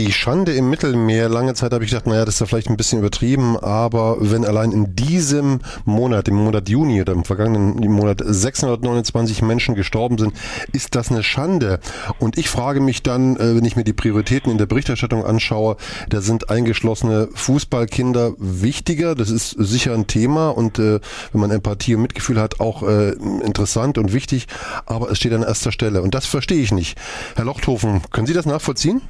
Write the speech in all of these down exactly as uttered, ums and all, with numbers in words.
Die Schande im Mittelmeer, lange Zeit habe ich gedacht, naja, das ist ja vielleicht ein bisschen übertrieben, aber wenn allein in diesem Monat, im Monat Juni oder im vergangenen Monat sechshundertneunundzwanzig Menschen gestorben sind, ist das eine Schande. Und ich frage mich dann, wenn ich mir die Prioritäten in der Berichterstattung anschaue, da sind eingeschlossene Fußballkinder wichtiger, das ist sicher ein Thema und äh, wenn man Empathie und Mitgefühl hat, auch äh, interessant und wichtig, aber es steht an erster Stelle und das verstehe ich nicht. Herr Lochthofen, können Sie das nachvollziehen?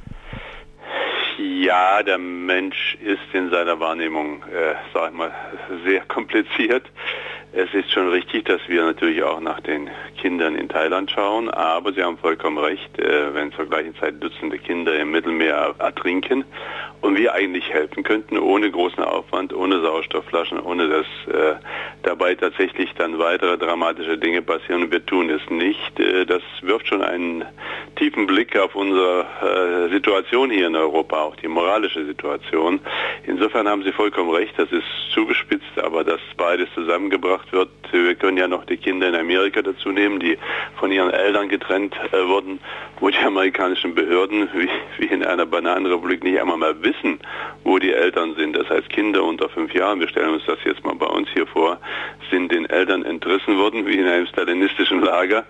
Ja, der Mensch ist in seiner Wahrnehmung, äh, sag ich mal, sehr kompliziert. Es ist schon richtig, dass wir natürlich auch nach den Kindern in Thailand schauen, aber Sie haben vollkommen recht, äh, wenn zur gleichen Zeit Dutzende Kinder im Mittelmeer ertrinken und wir eigentlich helfen könnten, ohne großen Aufwand, ohne Sauerstoffflaschen, ohne dass äh, dabei tatsächlich dann weitere dramatische Dinge passieren und wir tun es nicht. Äh, das wirft schon einen tiefen Blick auf unsere äh, Situation hier in Europa, auch die moralische Situation. Insofern haben Sie vollkommen recht, das ist zugespitzt, aber dass beides zusammengebracht wird. Wir können ja noch die Kinder in Amerika dazu nehmen, die von ihren Eltern getrennt äh, wurden, wo die amerikanischen Behörden, wie, wie in einer Bananenrepublik, nicht einmal mal wissen, wo die Eltern sind. Das heißt, Kinder unter fünf Jahren, wir stellen uns das jetzt mal bei uns hier vor, sind den Eltern entrissen worden, wie in einem stalinistischen Lager.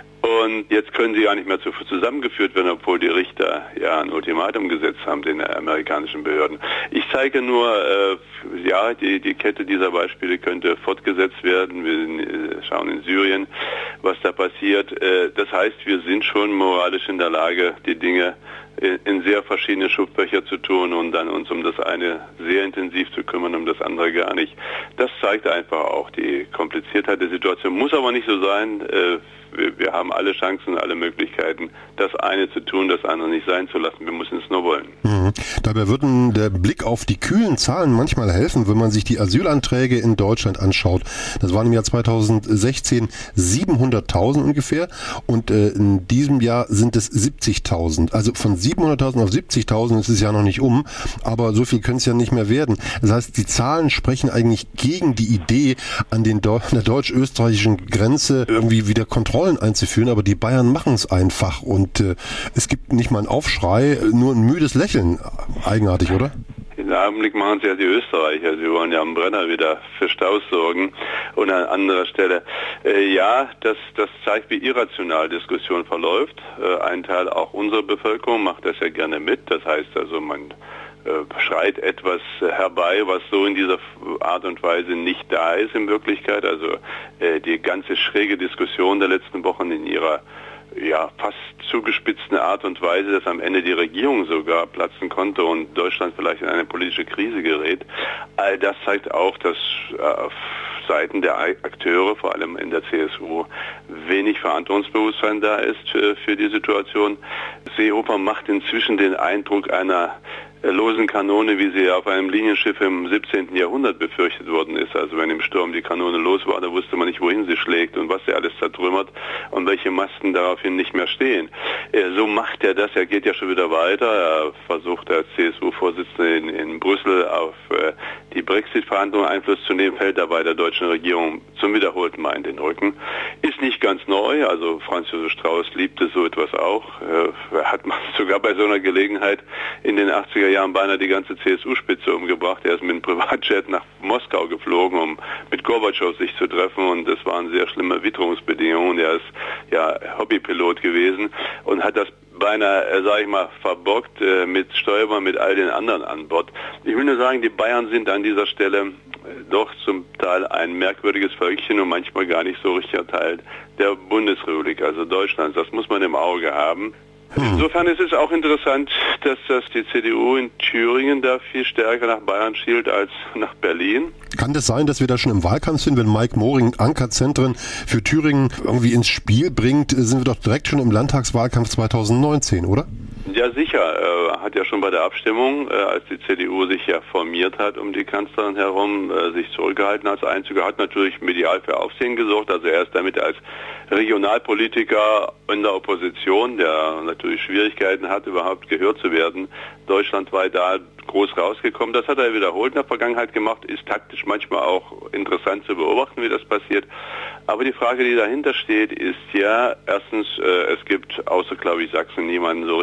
Und jetzt können sie ja nicht mehr zusammengeführt werden, obwohl die Richter ja ein Ultimatum gesetzt haben, den amerikanischen Behörden. Ich zeige nur, äh, ja, die, die Kette dieser Beispiele könnte fortgesetzt werden. Wir schauen in Syrien, was da passiert. Äh, das heißt, wir sind schon moralisch in der Lage, die Dinge in sehr verschiedene Schubfächer zu tun und dann uns um das eine sehr intensiv zu kümmern, um das andere gar nicht. Das zeigt einfach auch die Kompliziertheit der Situation. Muss aber nicht so sein. Wir, wir haben alle Chancen, alle Möglichkeiten, das eine zu tun, das andere nicht sein zu lassen. Wir müssen es nur wollen. Mhm. Dabei würde der Blick auf die kühlen Zahlen manchmal helfen, wenn man sich die Asylanträge in Deutschland anschaut. Das waren im Jahr zweitausendsechzehn siebenhunderttausend ungefähr und äh, in diesem Jahr sind es siebzigtausend. Also von siebenhunderttausend auf siebzigtausend ist es ja noch nicht um, aber so viel können es ja nicht mehr werden. Das heißt, die Zahlen sprechen eigentlich gegen die Idee, an den Do- der deutsch-österreichischen Grenze irgendwie wieder Kontrollen einzuführen, aber die Bayern machen es einfach und äh, es gibt nicht mal einen Aufschrei, nur ein müdes Lächeln. Eigenartig, oder? Im Augenblick machen es ja die Österreicher. Sie wollen ja am Brenner wieder für Staus sorgen. Und an anderer Stelle, äh, ja, das, das zeigt, wie irrational Diskussion verläuft. Äh, ein Teil auch unserer Bevölkerung macht das ja gerne mit. Das heißt also, man äh, schreit etwas herbei, was so in dieser Art und Weise nicht da ist in Wirklichkeit. Also äh, die ganze schräge Diskussion der letzten Wochen in ihrer ja, fast zugespitzten Art und Weise, dass am Ende die Regierung sogar platzen konnte und Deutschland vielleicht in eine politische Krise gerät. All das zeigt auch, dass äh, auf Seiten der Akteure, vor allem in der C S U, wenig Verantwortungsbewusstsein da ist für, für die Situation. Seehofer macht inzwischen den Eindruck einer losen Kanone, wie sie auf einem Linienschiff im siebzehnten Jahrhundert befürchtet worden ist. Also wenn im Sturm die Kanone los war, da wusste man nicht, wohin sie schlägt und was sie alles zertrümmert und welche Masten daraufhin nicht mehr stehen. So macht er das, er geht ja schon wieder weiter. Er versucht als C S U-Vorsitzender in, in Brüssel auf äh, die Brexit-Verhandlungen Einfluss zu nehmen, fällt dabei der deutschen Regierung zum wiederholten Mal in den Rücken. Ist nicht ganz neu, also Franz Josef Strauß liebte so etwas auch. Äh, hat man sogar bei so einer Gelegenheit in den achtziger Jahren beinahe die ganze C S U-Spitze umgebracht. Er ist mit einem Privatjet nach Moskau geflogen, um mit Gorbatschow sich zu treffen und das waren sehr schlimme Witterungsbedingungen. Er ist ja Hobbypilot gewesen und hat das beinahe, sage ich mal, verbockt äh, mit Stoiber, mit all den anderen an Bord. Ich will nur sagen, die Bayern sind an dieser Stelle äh, doch zum Teil ein merkwürdiges Völkchen und manchmal gar nicht so richtiger Teil der Bundesrepublik, also Deutschlands. Das muss man im Auge haben. Insofern ist es auch interessant, dass das die C D U in Thüringen da viel stärker nach Bayern schielt als nach Berlin. Kann das sein, dass wir da schon im Wahlkampf sind, wenn Mike Moring Ankerzentren für Thüringen irgendwie ins Spiel bringt, sind wir doch direkt schon im Landtagswahlkampf zweitausendneunzehn, oder? Ja, sicher. Äh, hat ja schon bei der Abstimmung, äh, als die C D U sich ja formiert hat um die Kanzlerin herum, äh, sich zurückgehalten als Einzige, hat natürlich medial für Aufsehen gesorgt. Also er ist damit als Regionalpolitiker in der Opposition, der natürlich Schwierigkeiten hat, überhaupt gehört zu werden, deutschlandweit da groß rausgekommen. Das hat er wiederholt in der Vergangenheit gemacht, ist taktisch manchmal auch interessant zu beobachten, wie das passiert. Aber die Frage, die dahinter steht, ist ja, erstens, äh, es gibt außer, glaube ich, Sachsen niemanden so richtig, der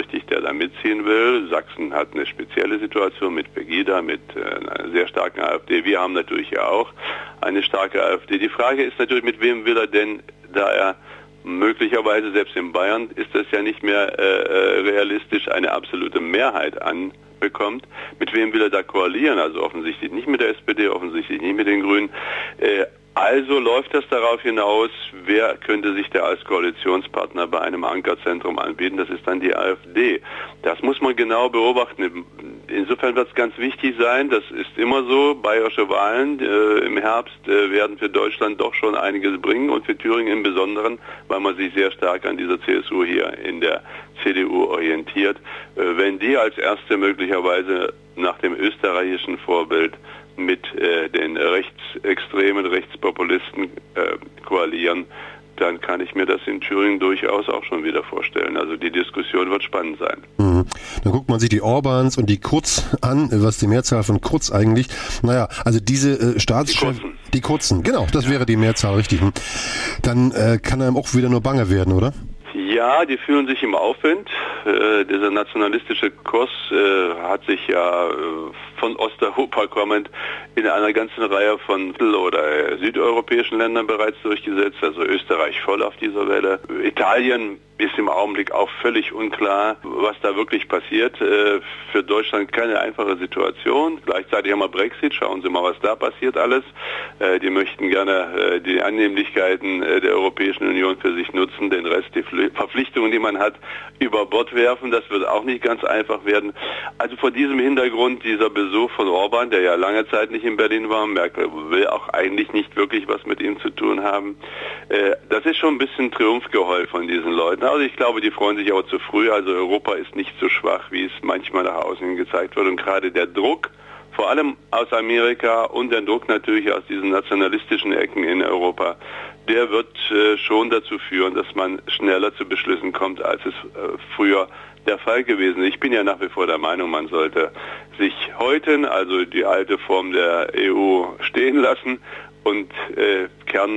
da mitziehen will. Sachsen hat eine spezielle Situation mit Pegida, mit äh, einer sehr starken AfD. Wir haben natürlich ja auch eine starke AfD. Die Frage ist natürlich, mit wem will er denn, da er möglicherweise selbst in Bayern ist das ja nicht mehr äh, realistisch, eine absolute Mehrheit anbekommt. Mit wem will er da koalieren? Also offensichtlich nicht mit der S P D, offensichtlich nicht mit den Grünen. Äh, Also läuft das darauf hinaus, wer könnte sich da als Koalitionspartner bei einem Ankerzentrum anbieten? Das ist dann die AfD. Das muss man genau beobachten. Insofern wird es ganz wichtig sein, das ist immer so, bayerische Wahlen äh, im Herbst äh, werden für Deutschland doch schon einiges bringen und für Thüringen im Besonderen, weil man sich sehr stark an dieser C S U hier in der C D U orientiert. Äh, wenn die als erste möglicherweise nach dem österreichischen Vorbild mit äh, den rechtsextremen Rechtspopulisten äh, koalieren, dann kann ich mir das in Thüringen durchaus auch schon wieder vorstellen. Also die Diskussion wird spannend sein. Mhm. Dann guckt man sich die Orbans und die Kurz an, was die Mehrzahl von Kurz eigentlich. Naja, also diese äh, Staatschefs... Die Kurzen. Die Kurzen, genau, das ja. wäre die Mehrzahl, richtig. Dann äh, kann einem auch wieder nur bange werden, oder? Ja, die fühlen sich im Aufwind. Äh, dieser nationalistische Kurs äh, hat sich ja äh, von Osteuropa kommend in einer ganzen Reihe von mittel- oder südeuropäischen Ländern bereits durchgesetzt, also Österreich voll auf dieser Welle. Italien ist im Augenblick auch völlig unklar, was da wirklich passiert. Äh, für Deutschland keine einfache Situation. Gleichzeitig haben wir Brexit. Schauen Sie mal, was da passiert alles. Äh, die möchten gerne äh, die Annehmlichkeiten äh, der Europäischen Union für sich nutzen, den Rest, die Fl- Verpflichtungen, die man hat, über Bord werfen. Das wird auch nicht ganz einfach werden. Also vor diesem Hintergrund dieser Besuch von Orban, der ja lange Zeit nicht in Berlin war, Merkel will auch eigentlich nicht wirklich was mit ihm zu tun haben. Äh, das ist schon ein bisschen Triumphgeheul von diesen Leuten. Also ich glaube, die freuen sich aber zu früh. Also Europa ist nicht so schwach, wie es manchmal nach außen gezeigt wird. Und gerade der Druck, vor allem aus Amerika und der Druck natürlich aus diesen nationalistischen Ecken in Europa, der wird äh, schon dazu führen, dass man schneller zu Beschlüssen kommt, als es äh, früher der Fall gewesen ist. Ich bin ja nach wie vor der Meinung, man sollte sich häuten, also die alte Form der E U stehen lassen und äh,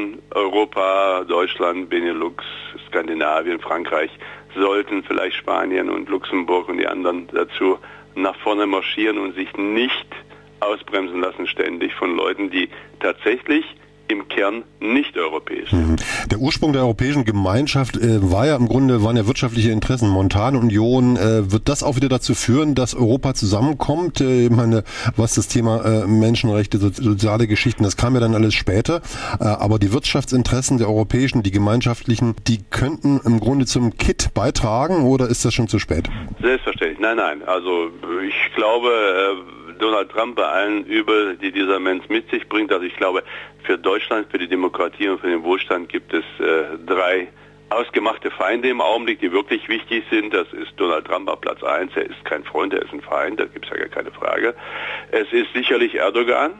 Kerneuropa, Deutschland, Benelux, Skandinavien, Frankreich sollten vielleicht Spanien und Luxemburg und die anderen dazu nach vorne marschieren und sich nicht ausbremsen lassen ständig von Leuten, die tatsächlich im Kern nicht europäisch sind. Der Ursprung der Europäischen Gemeinschaft äh, war ja im Grunde, waren ja wirtschaftliche Interessen. Montanunion, äh, wird das auch wieder dazu führen, dass Europa zusammenkommt? Äh, ich meine, was das Thema äh, Menschenrechte, so, soziale Geschichten, das kam ja dann alles später. Äh, aber die Wirtschaftsinteressen der europäischen, die gemeinschaftlichen, die könnten im Grunde zum Kit beitragen, oder ist das schon zu spät? Selbstverständlich. Nein, nein. Also ich glaube, äh, Donald Trump bei allen Übel, die dieser Mensch mit sich bringt. Also ich glaube, für Deutschland, für die Demokratie und für den Wohlstand gibt es äh, drei ausgemachte Feinde im Augenblick, die wirklich wichtig sind. Das ist Donald Trump auf Platz eins. Er ist kein Freund, er ist ein Feind, da gibt es ja gar keine Frage. Es ist sicherlich Erdogan.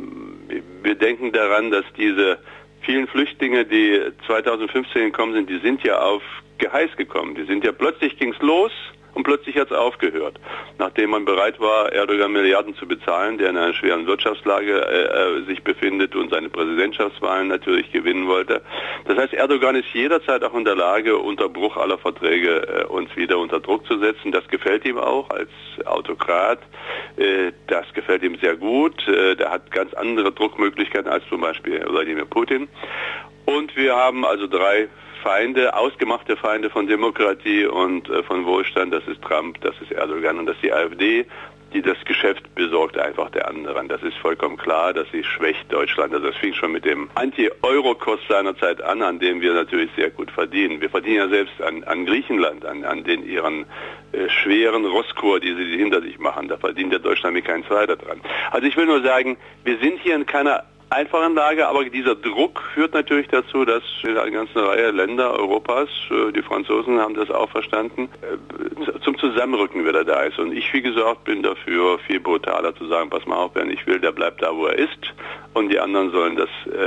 Wir denken daran, dass diese vielen Flüchtlinge, die zweitausendfünfzehn gekommen sind, die sind ja auf Geheiß gekommen. Die sind ja, plötzlich ging's los. Und plötzlich hat es aufgehört, nachdem man bereit war, Erdogan Milliarden zu bezahlen, der in einer schweren Wirtschaftslage äh, sich befindet und seine Präsidentschaftswahlen natürlich gewinnen wollte. Das heißt, Erdogan ist jederzeit auch in der Lage, unter Bruch aller Verträge äh, uns wieder unter Druck zu setzen. Das gefällt ihm auch als Autokrat. Äh, das gefällt ihm sehr gut. Äh, der hat ganz andere Druckmöglichkeiten als zum Beispiel Wladimir Putin. Und wir haben also drei Feinde, ausgemachte Feinde von Demokratie und äh, von Wohlstand. Das ist Trump, das ist Erdogan und das ist die AfD, die das Geschäft besorgt einfach der anderen. Das ist vollkommen klar, dass sie schwächt Deutschland. Also das fing schon mit dem Anti-Euro-Kurs seinerzeit an, an dem wir natürlich sehr gut verdienen. Wir verdienen ja selbst an, an Griechenland, an, an den ihren äh, schweren Rosskur, die sie hinter sich machen. Da verdient der Deutschland mit kein Zweiter dran. Also ich will nur sagen, wir sind hier in keiner einfachen Lage, aber dieser Druck führt natürlich dazu, dass in einer ganzen Reihe Länder Europas, die Franzosen haben das auch verstanden, zum Zusammenrücken wieder da ist. Und ich, wie gesagt, bin dafür, viel brutaler zu sagen, pass mal auf, wer nicht will, der bleibt da, wo er ist. Und die anderen sollen das äh,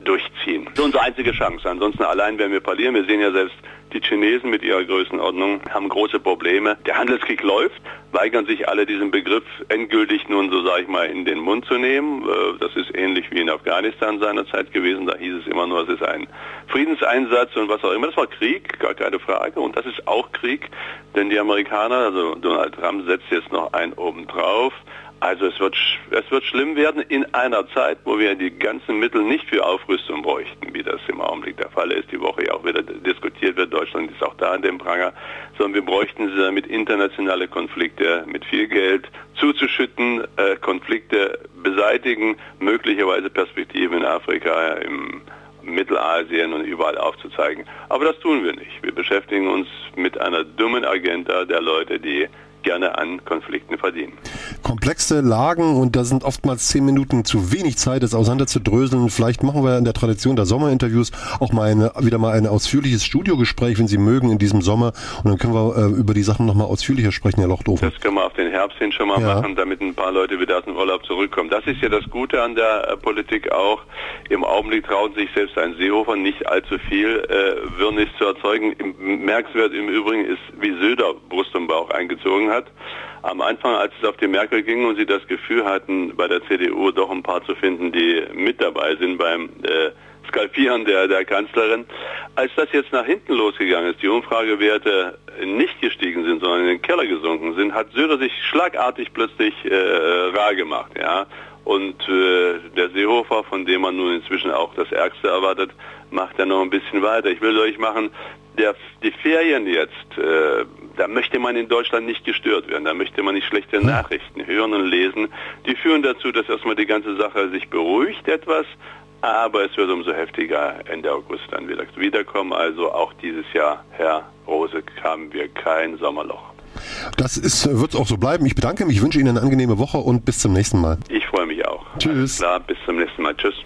durchziehen. Das ist unsere einzige Chance. Ansonsten allein werden wir verlieren. Wir sehen ja selbst, die Chinesen mit ihrer Größenordnung haben große Probleme. Der Handelskrieg läuft, weigern sich alle diesen Begriff endgültig nun, so sage ich mal, in den Mund zu nehmen. Das ist ähnlich wie in Afghanistan seinerzeit gewesen. Da hieß es immer nur, es ist ein Friedenseinsatz und was auch immer. Das war Krieg, gar keine Frage. Und das ist auch Krieg, denn die Amerikaner, also Donald Trump setzt jetzt noch einen obendrauf. Also es wird, es wird schlimm werden in einer Zeit, wo wir die ganzen Mittel nicht für Aufrüstung bräuchten, wie das im Augenblick der Fall ist, die Woche ja auch wieder diskutiert wird. Deutschland ist auch da in dem Pranger, sondern wir bräuchten sie damit internationale Konflikte mit viel Geld zuzuschütten, äh, Konflikte beseitigen, möglicherweise Perspektiven in Afrika, im Mittelasien und überall aufzuzeigen. Aber das tun wir nicht. Wir beschäftigen uns mit einer dummen Agenda der Leute, die gerne an Konflikten verdienen. Komplexe Lagen und da sind oftmals zehn Minuten zu wenig Zeit, das auseinanderzudröseln. Vielleicht machen wir in der Tradition der Sommerinterviews auch mal eine, wieder mal ein ausführliches Studiogespräch, wenn Sie mögen, in diesem Sommer. Und dann können wir äh, über die Sachen nochmal ausführlicher sprechen, Herr Lochthofen. Das können wir auf den Herbst hin schon mal ja. machen, damit ein paar Leute wieder aus dem Urlaub zurückkommen. Das ist ja das Gute an der äh, Politik auch. Im Augenblick traut sich selbst ein Seehofer nicht allzu viel äh, Wirrnis zu erzeugen. Merkenswert im Übrigen ist, wie Söder Brust und Bauch eingezogen hat. Am Anfang, als es auf die Merkel ging und sie das Gefühl hatten, bei der C D U doch ein paar zu finden, die mit dabei sind beim äh, Skalpieren der, der Kanzlerin. Als das jetzt nach hinten losgegangen ist, die Umfragewerte nicht gestiegen sind, sondern in den Keller gesunken sind, hat Söder sich schlagartig plötzlich äh, rar gemacht. Ja? Und äh, der Seehofer, von dem man nun inzwischen auch das Ärgste erwartet, macht dann noch ein bisschen weiter. Ich will euch machen, der, die Ferien jetzt, äh, da möchte man in Deutschland nicht gestört werden, da möchte man nicht schlechte Nachrichten hören und lesen. Die führen dazu, dass erstmal die ganze Sache sich beruhigt etwas, aber es wird umso heftiger Ende August dann wieder wiederkommen. Also auch dieses Jahr, Herr Rose, haben wir kein Sommerloch. Das ist, wird auch so bleiben. Ich bedanke mich, ich wünsche Ihnen eine angenehme Woche und bis zum nächsten Mal. Ich freue mich auch. Tschüss. Alles klar, bis zum nächsten Mal. Tschüss.